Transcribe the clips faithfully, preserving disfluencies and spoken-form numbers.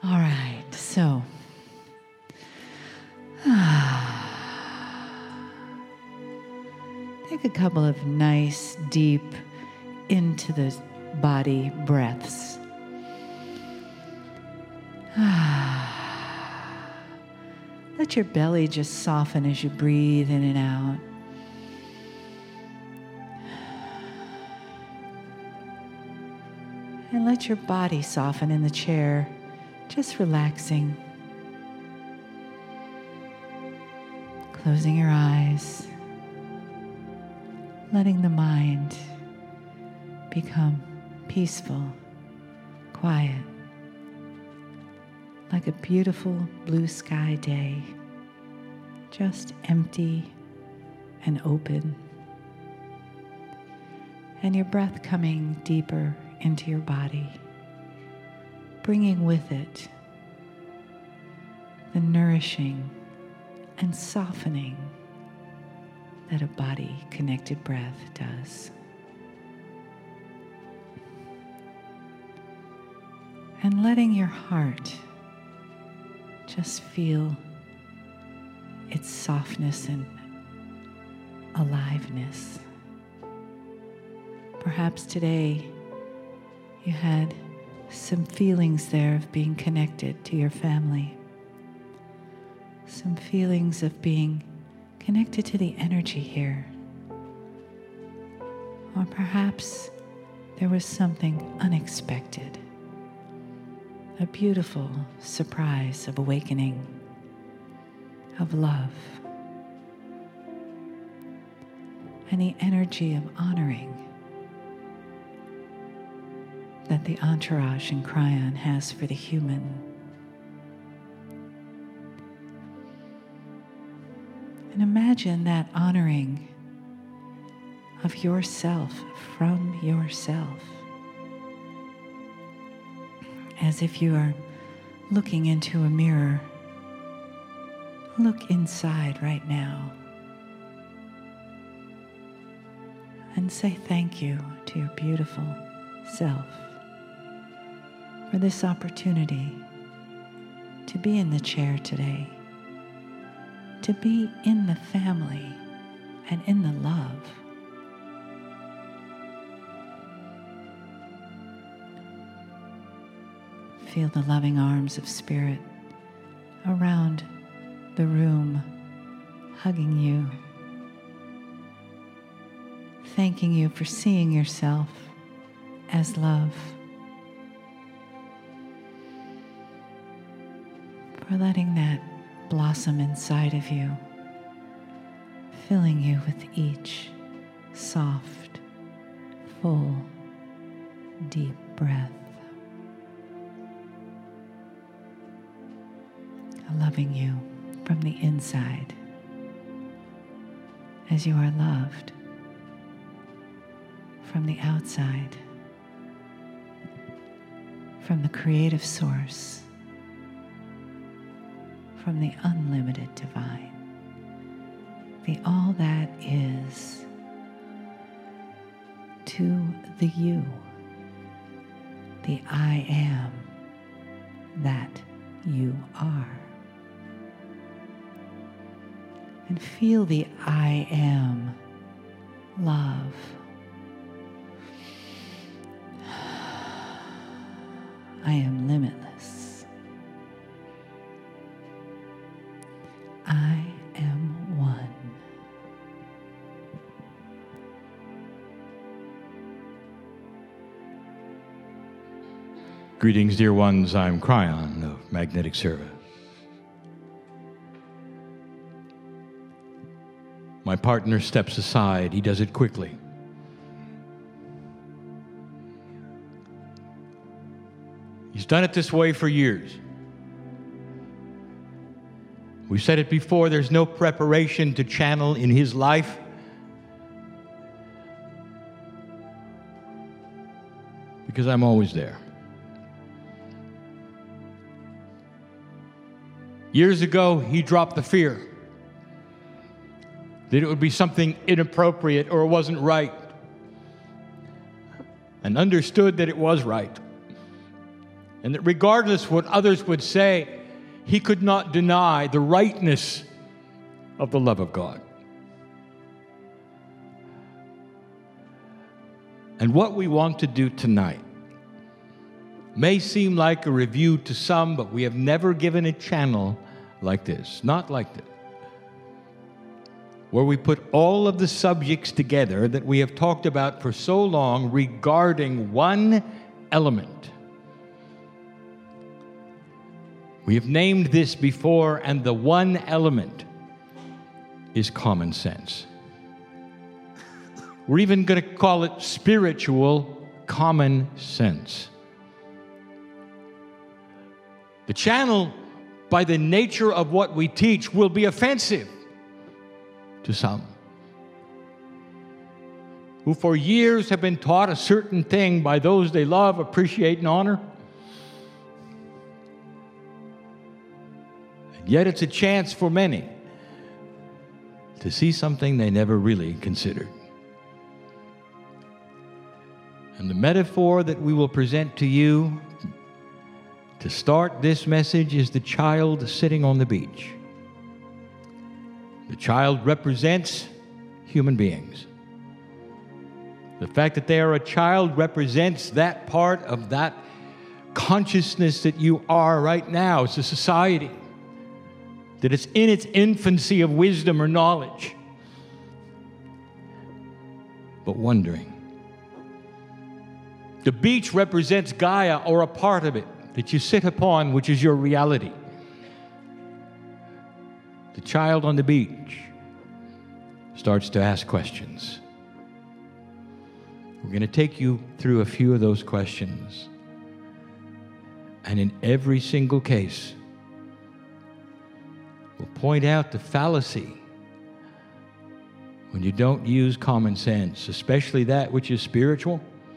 All right, so take a couple of nice, deep, into the body breaths. Let your belly just soften as you breathe in and out. And let your body soften in the chair, just relaxing. Closing your eyes. Letting the mind become peaceful, quiet, like a beautiful blue sky day, just empty and open. And your breath coming deeper into your body, bringing with it the nourishing and softening that a body-connected breath does. And letting your heart just feel its softness and aliveness. Perhaps today you had some feelings there of being connected to your family, some feelings of being connected to the energy here. Or perhaps there was something unexpected, a beautiful surprise of awakening, of love, and the energy of honoring that the entourage in Kryon has for the human. And imagine that honoring of yourself from yourself, as if you are looking into a mirror. Look inside right now and say thank you to your beautiful self for this opportunity to be in the chair today, to be in the family and in the love. Feel the loving arms of Spirit around the room, hugging you, thanking you for seeing yourself as love, for letting that blossom inside of you, filling you with each soft, full, deep breath. Loving you from the inside as you are loved from the outside, from the creative source, from the unlimited divine, the all that is, to the you, the I am that you are. And feel the I am love. I am limitless. I am one. Greetings, dear ones. I'm Kryon of Magnetic Service. My partner steps aside. He does it quickly. He's done it this way for years. We've said it before, there's no preparation to channel in his life. Because I'm always there. Years ago, he dropped the fear that it would be something inappropriate or it wasn't right, and understood that it was right. And that regardless what others would say, he could not deny the rightness of the love of God. And what we want to do tonight may seem like a review to some, but we have never given a channel like this, not like this, where we put all of the subjects together that we have talked about for so long regarding one element. We have named this before, and the one element is common sense. We're even going to call it spiritual common sense. The channel, by the nature of what we teach, will be offensive to some who for years have been taught a certain thing by those they love, appreciate, and honor. And yet it's a chance for many to see something they never really considered. And the metaphor that we will present to you to start this message is the child sitting on the beach. The child represents human beings. The fact that they are a child represents that part of that consciousness that you are right now. It's a society that is in its infancy of wisdom or knowledge, but wondering. The beach represents Gaia, or a part of it that you sit upon, which is your reality. The child on the beach starts to ask questions. We're going to take you through a few of those questions. And in every single case, we'll point out the fallacy when you don't use common sense, especially that which is spiritual.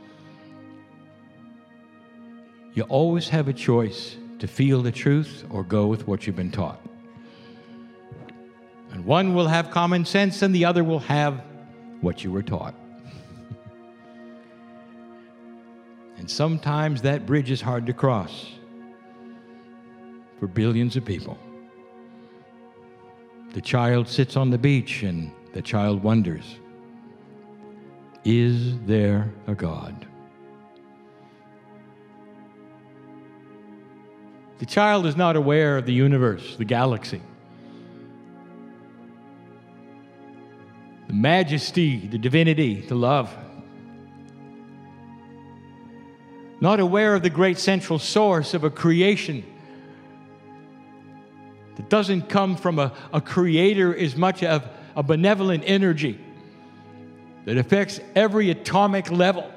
You always have a choice to feel the truth or go with what you've been taught. And one will have common sense and the other will have what you were taught. And sometimes that bridge is hard to cross for billions of people. The child sits on the beach and the child wonders, is there a God? The child is not aware of the universe, the galaxy, the majesty, the divinity, the love. Not aware of the great central source of a creation that doesn't come from a, a creator as much as a benevolent energy that affects every atomic level.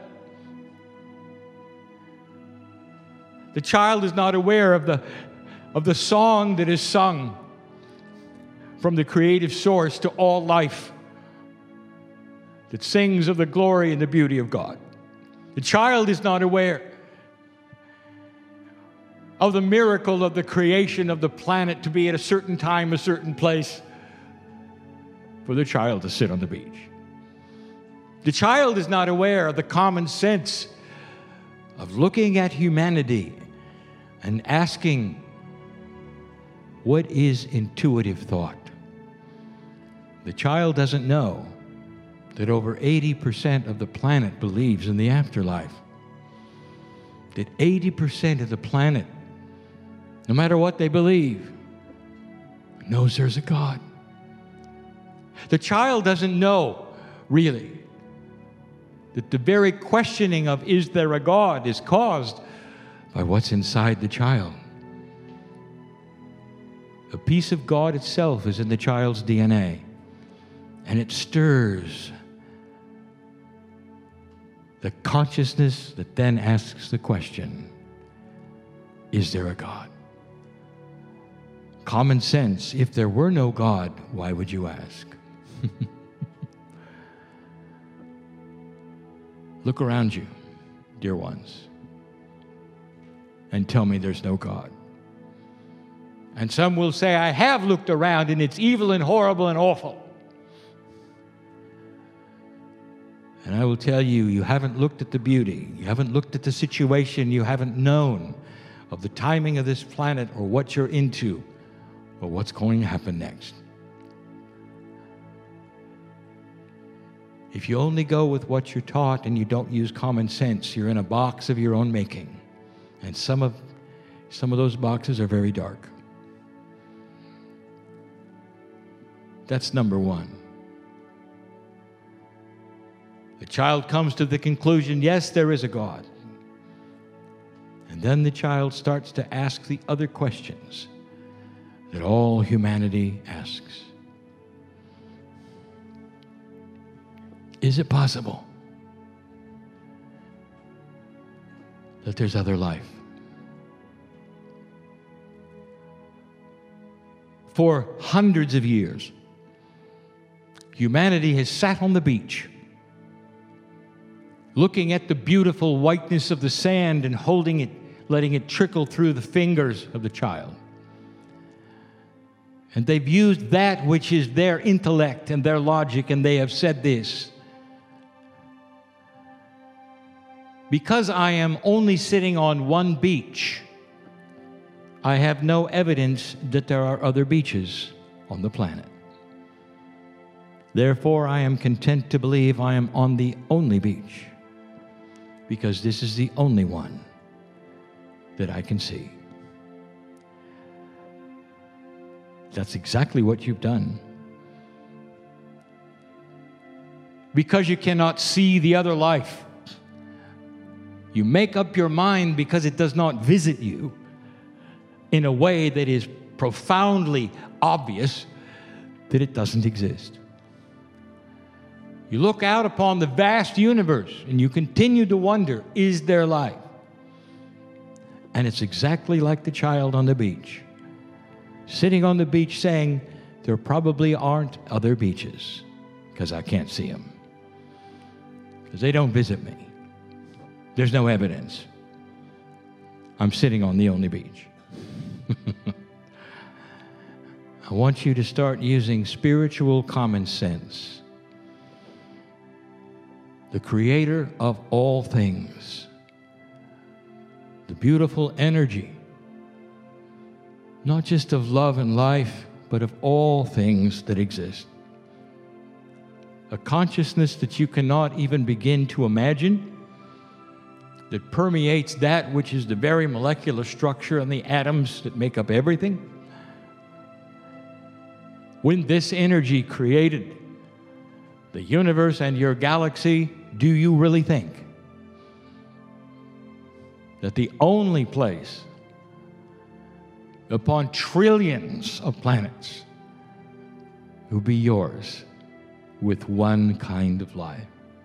The child is not aware of the, of the song that is sung from the creative source to all life that sings of the glory and the beauty of God. The child is not aware of the miracle of the creation of the planet to be at a certain time, a certain place, for the child to sit on the beach. The child is not aware of the common sense of looking at humanity and asking, what is intuitive thought? The child doesn't know that over eighty percent of the planet believes in the afterlife. That eighty percent of the planet, no matter what they believe, knows there's a God. The child doesn't know, really, that the very questioning of is there a God is caused by what's inside the child. A piece of God itself is in the child's D N A, and it stirs the consciousness that then asks the question, is there a God? Common sense, if there were no God, why would you ask? Look around you, dear ones, and tell me there's no God. And some will say, I have looked around and it's evil and horrible and awful. And I will tell you, you haven't looked at the beauty. You haven't looked at the situation. You haven't known of the timing of this planet or what you're into or what's going to happen next. If you only go with what you're taught and you don't use common sense, you're in a box of your own making. And some of, some of those boxes are very dark. That's number one. The child comes to the conclusion, yes, there is a God. And then the child starts to ask the other questions that all humanity asks. Is it possible that there's other life? For hundreds of years, humanity has sat on the beach, looking at the beautiful whiteness of the sand and holding it, letting it trickle through the fingers of the child. And they've used that which is their intellect and their logic, and they have said this: because I am only sitting on one beach, I have no evidence that there are other beaches on the planet. Therefore, I am content to believe I am on the only beach, because this is the only one that I can see. That's exactly what you've done. Because you cannot see the other life, you make up your mind, because it does not visit you in a way that is profoundly obvious, that it doesn't exist. You look out upon the vast universe and you continue to wonder, is there life? And it's exactly like the child on the beach, sitting on the beach saying, there probably aren't other beaches, because I can't see them, because they don't visit me. There's no evidence. I'm sitting on the only beach. I want you to start using spiritual common sense. The creator of all things, the beautiful energy, not just of love and life, but of all things that exist. A consciousness that you cannot even begin to imagine, that permeates that which is the very molecular structure and the atoms that make up everything. When this energy created the universe and your galaxy, do you really think that the only place upon trillions of planets will be yours with one kind of life?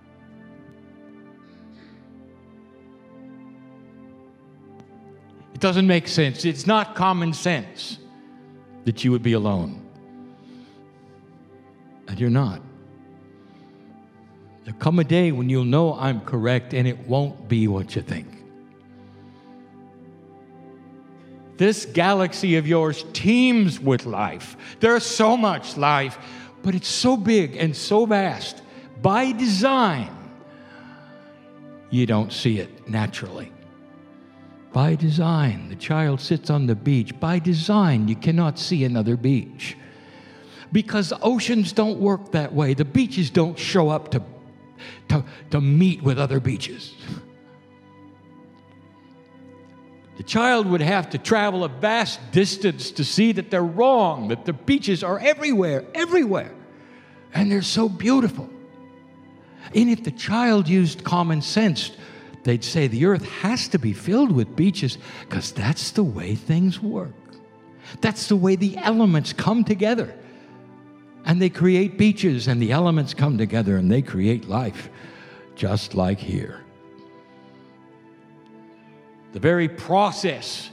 It doesn't make sense. It's not common sense that you would be alone. And you're not. There'll come a day when you'll know I'm correct, and it won't be what you think. This galaxy of yours teems with life. There's so much life, but it's so big and so vast. By design, you don't see it naturally. By design, the child sits on the beach. By design, you cannot see another beach. Because oceans don't work that way. The beaches don't show up to, to, to meet with other beaches. The child would have to travel a vast distance to see that they're wrong, that the beaches are everywhere, everywhere. And they're so beautiful. And if the child used common sense, they'd say the earth has to be filled with beaches, because that's the way things work. That's the way the elements come together. And they create beaches, and the elements come together, and they create life, just like here. The very process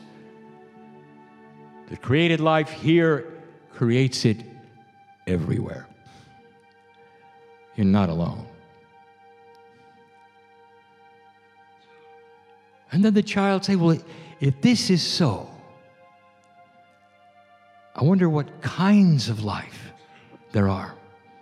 that created life here creates it everywhere. You're not alone. And then the child say, well, if this is so, I wonder what kinds of life there are.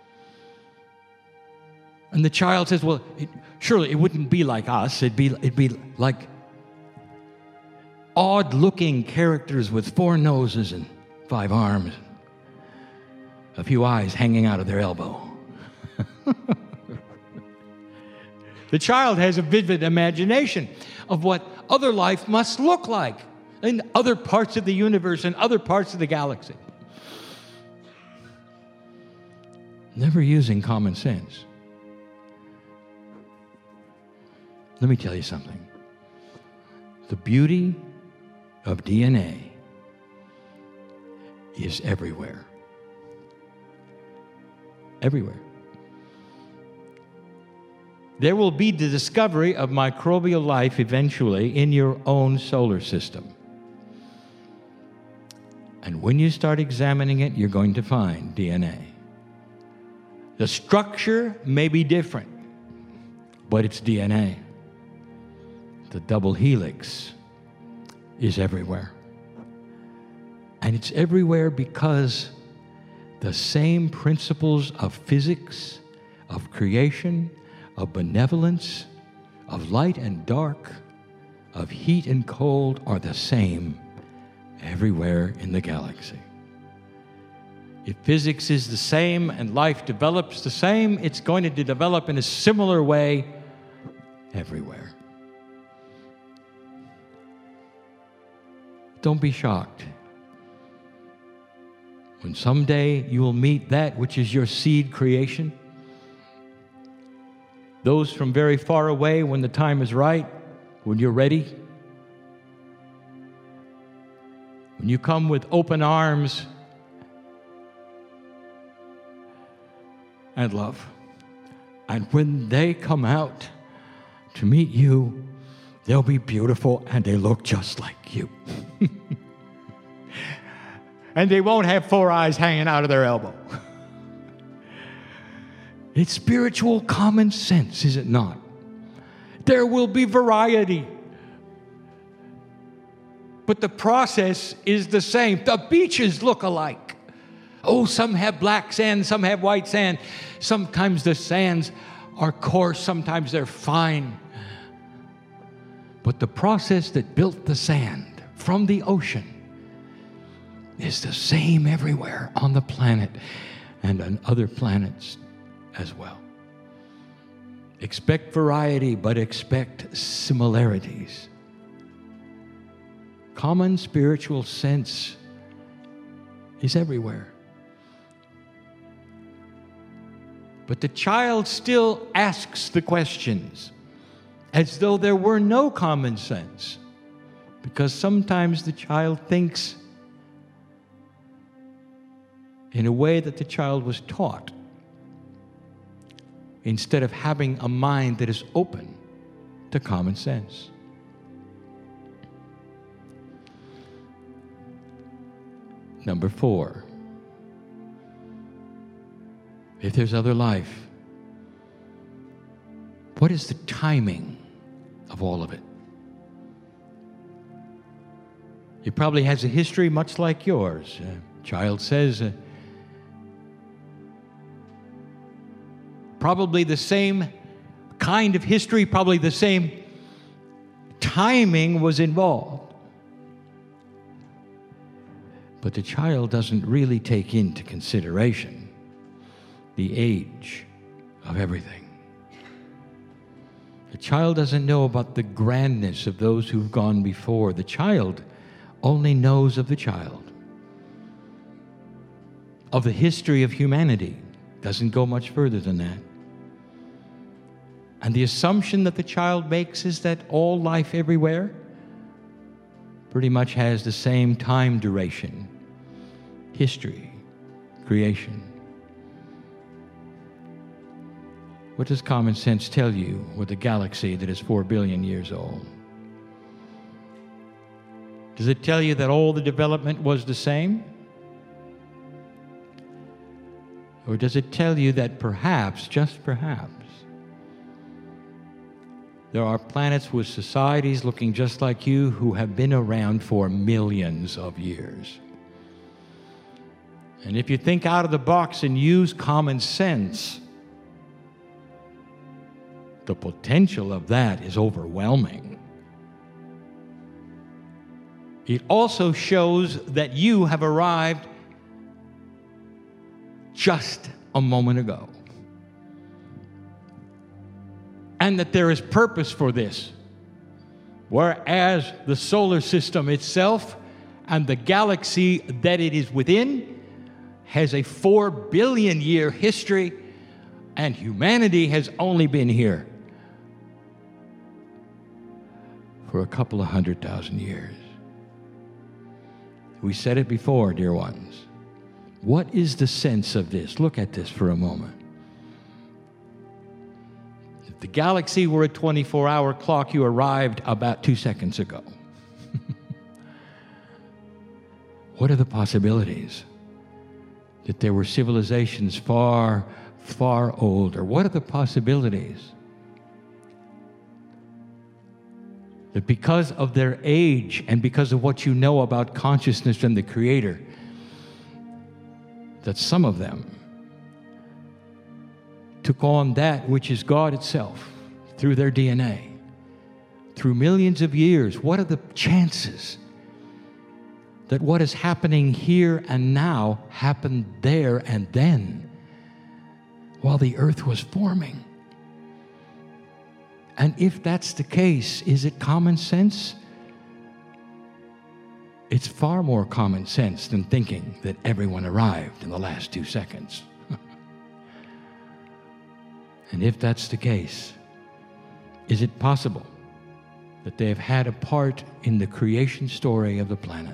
And the child says, well, it, surely it wouldn't be like us. It'd be, it'd be like odd-looking characters with four noses and five arms, a few eyes hanging out of their elbow. The child has a vivid imagination of what other life must look like in other parts of the universe and other parts of the galaxy. Never using common sense. Let me tell you something. The beauty of D N A is everywhere. Everywhere. There will be the discovery of microbial life eventually in your own solar system. And when you start examining it, you're going to find D N A. The structure may be different, but it's D N A. The double helix is everywhere. And it's everywhere because the same principles of physics, of creation, of benevolence, of light and dark, of heat and cold are the same everywhere in the galaxy. If physics is the same and life develops the same, it's going to develop in a similar way everywhere. Don't be shocked when someday you will meet that which is your seed creation. Those from very far away, when the time is right, when you're ready, when you come with open arms and love, and when they come out to meet you, they'll be beautiful and they look just like you. And they won't have four eyes hanging out of their elbow. It's spiritual common sense, is it not? There will be variety. But the process is the same. The beaches look alike. Oh, some have black sand, some have white sand. Sometimes the sands are coarse, sometimes they're fine. But the process that built the sand from the ocean is the same everywhere on the planet and on other planets as well. Expect variety, but expect similarities. Common spiritual sense is everywhere. But the child still asks the questions as though there were no common sense, because sometimes the child thinks in a way that the child was taught, instead of having a mind that is open to common sense. Number four, if there's other life, what is the timing of all of it? It probably has a history much like yours. A child says, uh, probably the same kind of history, probably the same timing was involved. But the child doesn't really take into consideration the age of everything. The child doesn't know about the grandness of those who've gone before. The child only knows of the child, of the history of humanity. Doesn't go much further than that. And the assumption that the child makes is that all life everywhere pretty much has the same time duration, history, creation. What does common sense tell you with a galaxy that is four billion years old? Does it tell you that all the development was the same? Or does it tell you that perhaps, just perhaps, there are planets with societies looking just like you who have been around for millions of years? And if you think out of the box and use common sense, the potential of that is overwhelming. it also shows that you have arrived just a moment ago. And that there is purpose for this. Whereas the solar system itself and the galaxy that it is within has a four billion year history, and humanity has only been here for a couple of hundred thousand years. We said it before, dear ones. What is the sense of this? Look at this for a moment. If the galaxy were a twenty-four hour clock, you arrived about two seconds ago. What are the possibilities that there were civilizations far, far older? What are the possibilities that because of their age and because of what you know about consciousness and the Creator, that some of them took on that which is God itself through their D N A, through millions of years? What are the chances that what is happening here and now happened there and then while the earth was forming? And if that's the case, is it common sense? It's far more common sense than thinking that everyone arrived in the last two seconds. And if that's the case, is it possible that they have had a part in the creation story of the planet?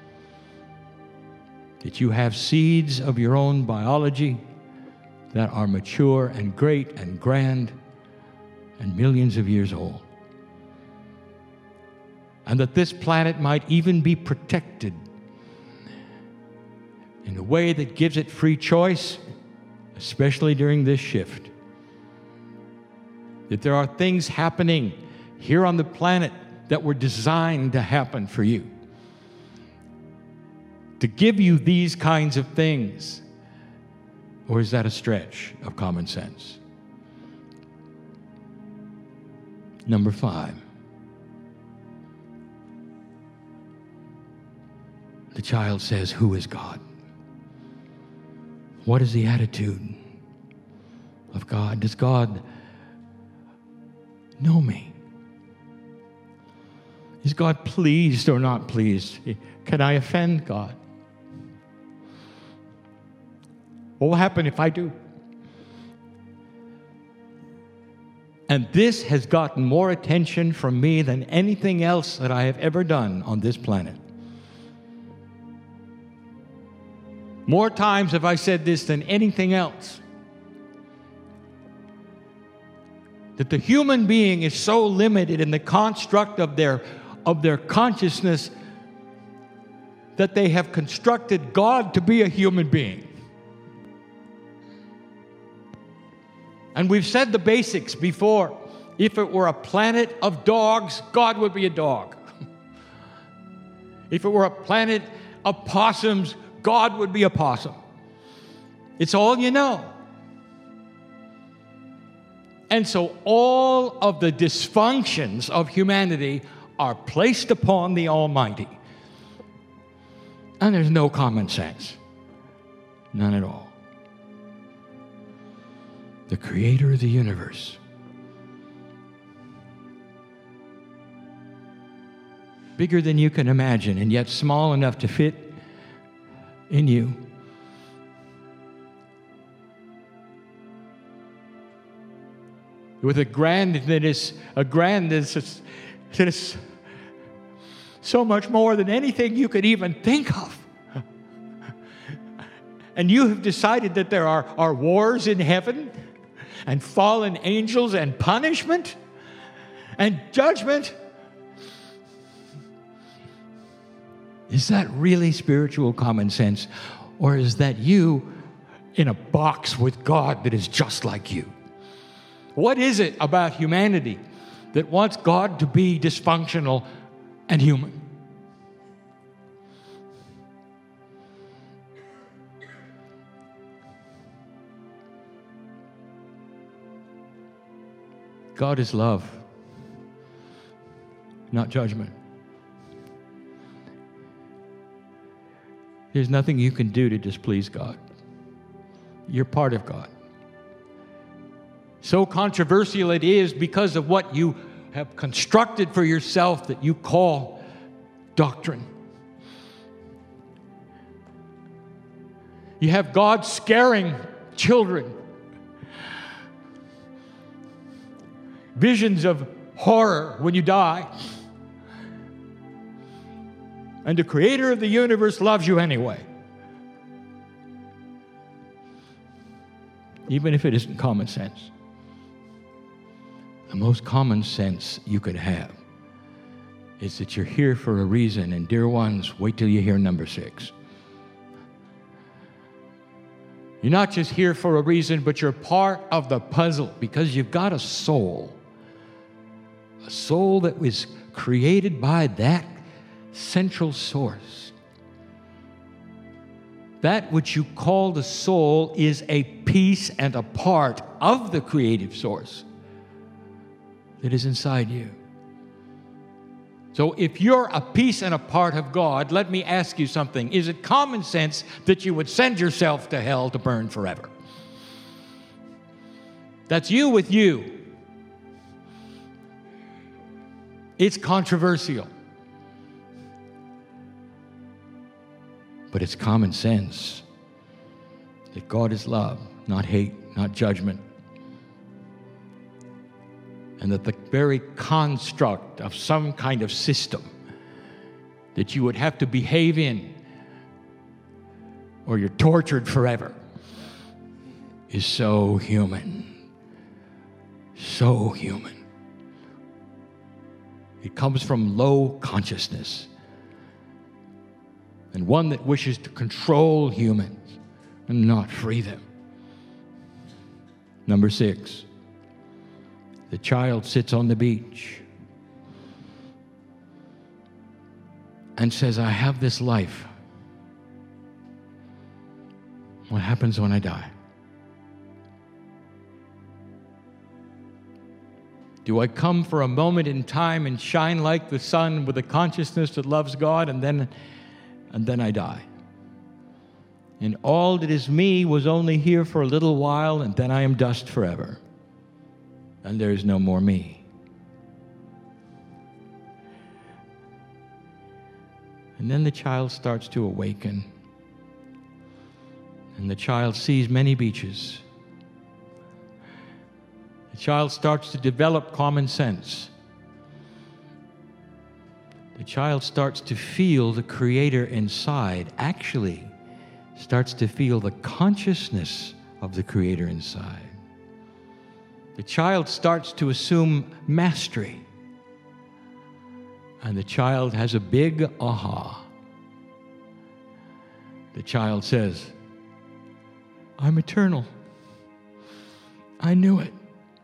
That you have seeds of your own biology that are mature and great and grand and millions of years old. And that this planet might even be protected in a way that gives it free choice, especially during this shift. That there are things happening here on the planet that were designed to happen for you. To give you these kinds of things. Or is that a stretch of common sense? Number five. The child says, who is God? What is the attitude of God? Does God know me? Is God pleased or not pleased? Can I offend God? What will happen if I do? And this has gotten more attention from me than anything else that I have ever done on this planet. More times have I said this than anything else. That the human being is so limited in the construct of their, of their consciousness that they have constructed God to be a human being. And we've said the basics before. If it were a planet of dogs, God would be a dog. If it were a planet of possums, God would be a possum. It's all you know. And so all of the dysfunctions of humanity are placed upon the Almighty. And there's no common sense. None at all. The Creator of the universe. Bigger than you can imagine, and yet small enough to fit in you. With a grandness, a grandness that is so much more than anything you could even think of. And you have decided that there are, are wars in heaven, and fallen angels, and punishment, and judgment. Is that really spiritual common sense? Or is that you in a box with God that is just like you? What is it about humanity that wants God to be dysfunctional and human? God is love, not judgment. There's nothing you can do to displease God. You're part of God. So controversial it is because of what you have constructed for yourself that you call doctrine. You have God scaring children. Visions of horror when you die. And the creator of the universe loves you anyway. Even if it isn't common sense. The most common sense you could have is that you're here for a reason. And dear ones, wait till you hear number six. You're not just here for a reason, but you're part of the puzzle because you've got a soul. A soul that was created by that central source. That which you call the soul is a piece and a part of the creative source that is inside you. So if you're a piece and a part of God, let me ask you something. Is it common sense that you would send yourself to hell to burn forever? That's you with you. It's controversial. But it's common sense that God is love, not hate, not judgment. And that the very construct of some kind of system that you would have to behave in or you're tortured forever is so human. So human. It comes from low consciousness. And one that wishes to control humans and not free them. Number six, the child sits on the beach and says, I have this life. What happens when I die? Do I come for a moment in time and shine like the sun with a consciousness that loves God, and then and then I die? And all that is me was only here for a little while, and then I am dust forever. And there is no more me. And then the child starts to awaken. And the child sees many beaches. The child starts to develop common sense. The child starts to feel the Creator inside, actually starts to feel the consciousness of the Creator inside. The child starts to assume mastery. And the child has a big aha. The child says, I'm eternal. I knew it.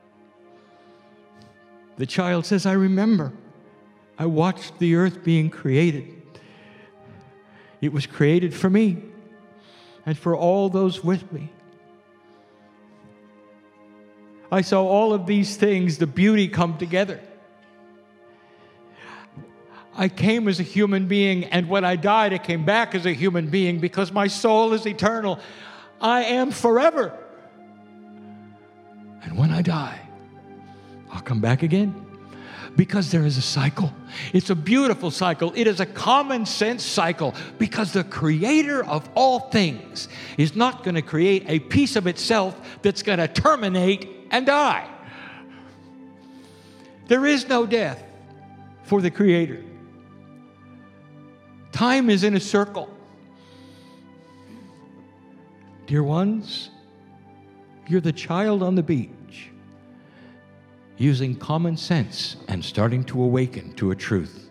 The child says, I remember. I watched the earth being created. It was created for me and for all those with me. I saw all of these things, the beauty, come together. I came as a human being, and when I died, I came back as a human being because my soul is eternal. I am forever. And when I die, I'll come back again. Because there is a cycle. It's a beautiful cycle. It is a common sense cycle because the Creator of all things is not going to create a piece of itself that's going to terminate and die. There is no death for the Creator. Time is in a circle. Dear ones, you're the child on the beach, using common sense and starting to awaken to a truth.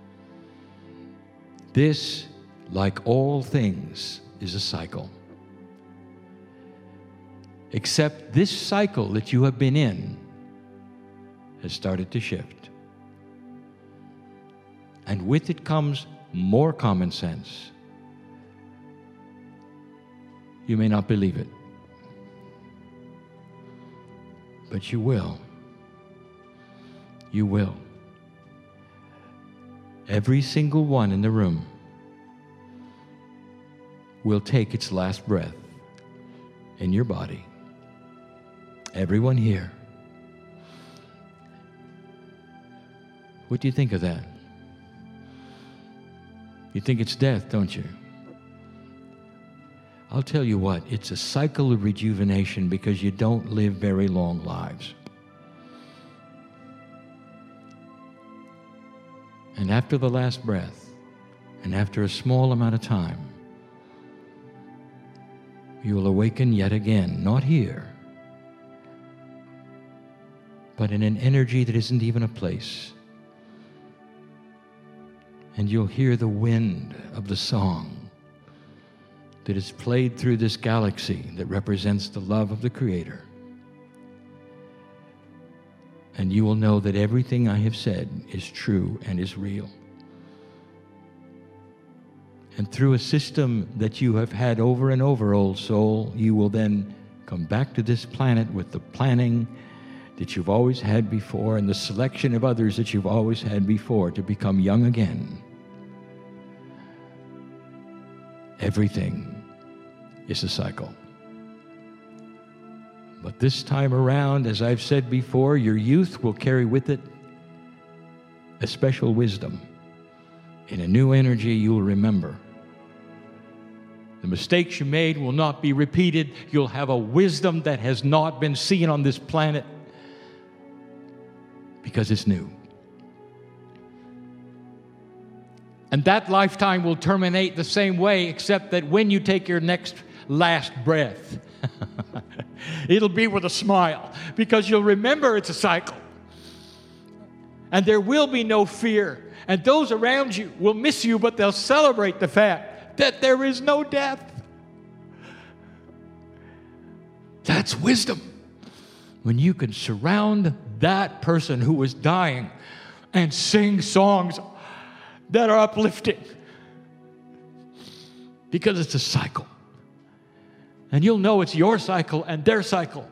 This, like all things, is a cycle. Except this cycle that you have been in has started to shift. And with it comes more common sense. You may not believe it, but you will. You will. Every single one in the room will take its last breath in your body. Everyone here. What do you think of that? You think it's death, don't you? I'll tell you what, it's a cycle of rejuvenation because you don't live very long lives. And after the last breath, and after a small amount of time, you will awaken yet again, not here, but in an energy that isn't even a place. And you'll hear the wind of the song that is played through this galaxy that represents the love of the Creator. And you will know that everything I have said is true and is real. And through a system that you have had over and over, old soul, you will then come back to this planet with the planning that you've always had before and the selection of others that you've always had before to become young again. Everything is a cycle. But this time around, as I've said before, your youth will carry with it a special wisdom. In a new energy you'll remember. The mistakes you made will not be repeated. You'll have a wisdom that has not been seen on this planet because it's new. And that lifetime will terminate the same way, except that when you take your next last breath, it'll be with a smile, because you'll remember it's a cycle. And there will be no fear. And those around you will miss you, but they'll celebrate the fact that there is no death. That's wisdom. When you can surround that person who was dying and sing songs that are uplifting, because it's a cycle. And you'll know it's your cycle and their cycle.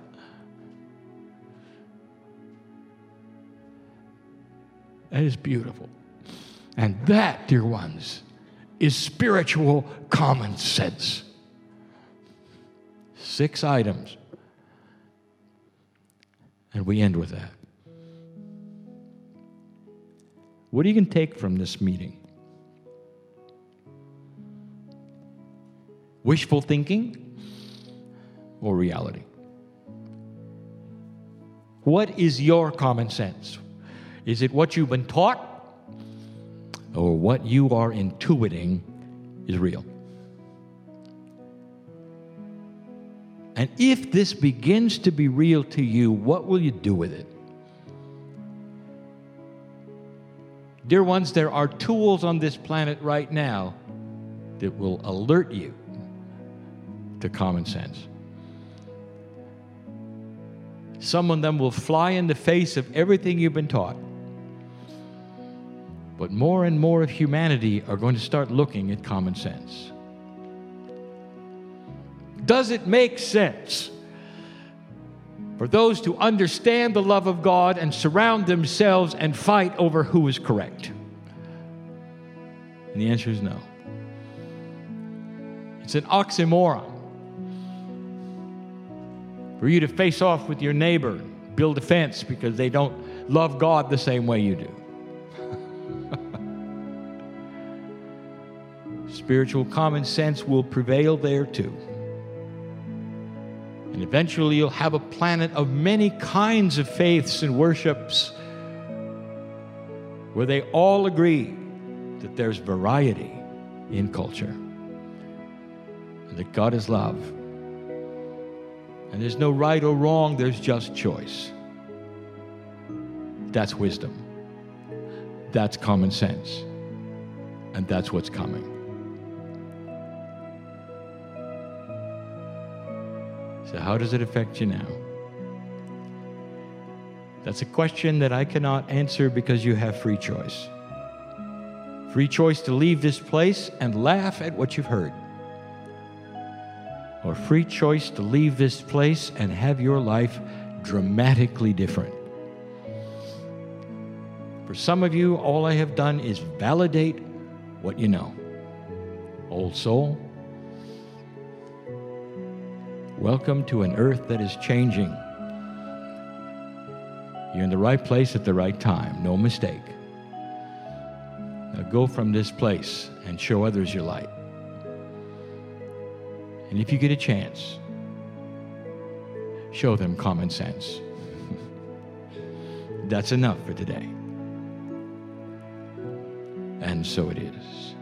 That is beautiful. And that, dear ones, is spiritual common sense. Six items. And we end with that. What are you going to take from this meeting? Wishful thinking or reality? What is your common sense? Is it what you've been taught or what you are intuiting is real? And if this begins to be real to you, what will you do with it? Dear ones, there are tools on this planet right now that will alert you to common sense. Some of them will fly in the face of everything you've been taught. But more and more of humanity are going to start looking at common sense. Does it make sense for those to understand the love of God and surround themselves and fight over who is correct? And the answer is no. It's an oxymoron for you to face off with your neighbor, build a fence because they don't love God the same way you do. Spiritual common sense will prevail there too. And eventually you'll have a planet of many kinds of faiths and worships where they all agree that there's variety in culture and that God is love. And there's no right or wrong, there's just choice. That's wisdom. That's common sense. And that's what's coming. So how does it affect you now? That's a question that I cannot answer because you have free choice. Free choice to leave this place and laugh at what you've heard. Or free choice to leave this place and have your life dramatically different. For some of you, all I have done is validate what you know. Old soul, Welcome to an earth that is changing. You're in the right place at the right time, no mistake. Now go from this place and show others your light. And if you get a chance, show them common sense. That's enough for today. And so it is.